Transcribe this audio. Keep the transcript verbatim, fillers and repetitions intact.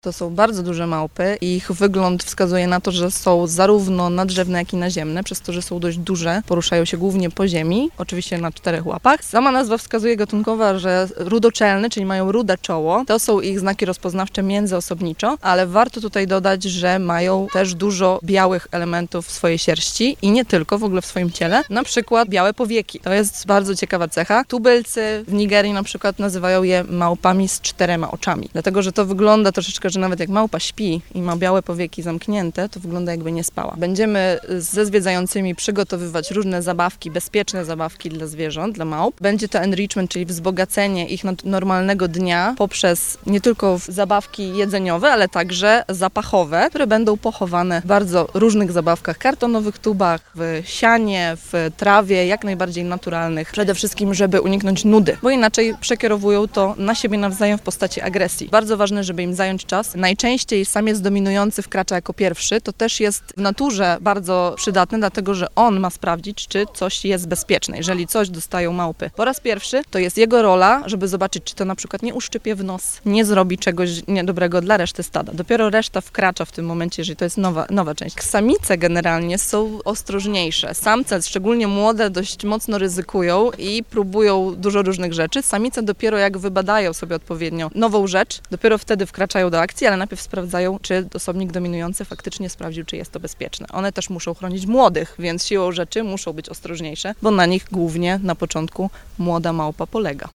To są bardzo duże małpy i ich wygląd wskazuje na to, że są zarówno nadrzewne, jak i naziemne, przez to, że są dość duże, poruszają się głównie po ziemi, oczywiście na czterech łapach. Sama nazwa wskazuje gatunkowa, że rudoczelny, czyli mają rude czoło. To są ich znaki rozpoznawcze międzyosobniczo, ale warto tutaj dodać, że mają też dużo białych elementów w swojej sierści i nie tylko, w ogóle w swoim ciele, na przykład białe powieki. To jest bardzo ciekawa cecha. Tubylcy w Nigerii na przykład nazywają je małpami z czterema oczami, dlatego, że to wygląda troszeczkę, że nawet jak małpa śpi i ma białe powieki zamknięte, to wygląda jakby nie spała. Będziemy ze zwiedzającymi przygotowywać różne zabawki, bezpieczne zabawki dla zwierząt, dla małp. Będzie to enrichment, czyli wzbogacenie ich normalnego dnia poprzez nie tylko zabawki jedzeniowe, ale także zapachowe, które będą pochowane w bardzo różnych zabawkach, kartonowych tubach, w sianie, w trawie, jak najbardziej naturalnych. Przede wszystkim, żeby uniknąć nudy, bo inaczej przekierowują to na siebie nawzajem w postaci agresji. Bardzo ważne, żeby im zająć czas. Najczęściej samiec dominujący wkracza jako pierwszy. To też jest w naturze bardzo przydatne, dlatego że on ma sprawdzić, czy coś jest bezpieczne. Jeżeli coś dostają małpy po raz pierwszy, to jest jego rola, żeby zobaczyć, czy to na przykład nie uszczypie w nos, nie zrobi czegoś niedobrego dla reszty stada. Dopiero reszta wkracza w tym momencie, jeżeli to jest nowa, nowa część. Samice generalnie są ostrożniejsze. Samce, szczególnie młode, dość mocno ryzykują i próbują dużo różnych rzeczy. Samice dopiero jak wybadają sobie odpowiednio nową rzecz, dopiero wtedy wkraczają do akcji, ale najpierw sprawdzają, czy osobnik dominujący faktycznie sprawdził, czy jest to bezpieczne. One też muszą chronić młodych, więc siłą rzeczy muszą być ostrożniejsze, bo na nich głównie na początku młoda małpa polega.